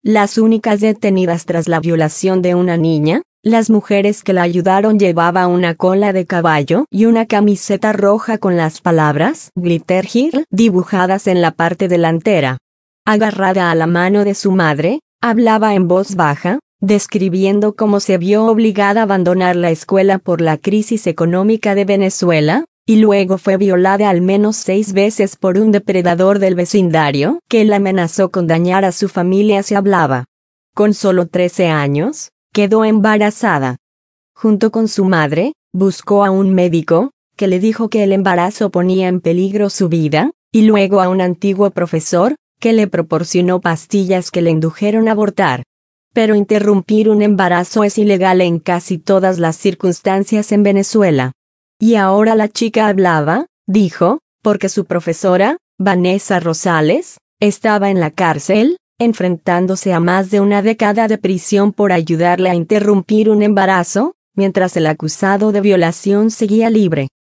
las únicas detenidas tras la violación de una niña. Las mujeres que la ayudaron llevaban una cola de caballo y una camiseta roja con las palabras Glitter Girl dibujadas en la parte delantera. Agarrada a la mano de su madre, hablaba en voz baja, describiendo cómo se vio obligada a abandonar la escuela por la crisis económica de Venezuela, y luego fue violada al menos 6 veces por un depredador del vecindario que la amenazó con dañar a su familia si hablaba. Con solo 13 años, quedó embarazada. Junto con su madre, buscó a un médico, que le dijo que el embarazo ponía en peligro su vida, y luego a un antiguo profesor, que le proporcionó pastillas que le indujeron a abortar. Pero interrumpir un embarazo es ilegal en casi todas las circunstancias en Venezuela. Y ahora la chica hablaba, dijo, porque su profesora, Vanessa Rosales, estaba en la cárcel, enfrentándose a más de una década de prisión por ayudarle a interrumpir un embarazo, mientras el acusado de violación seguía libre.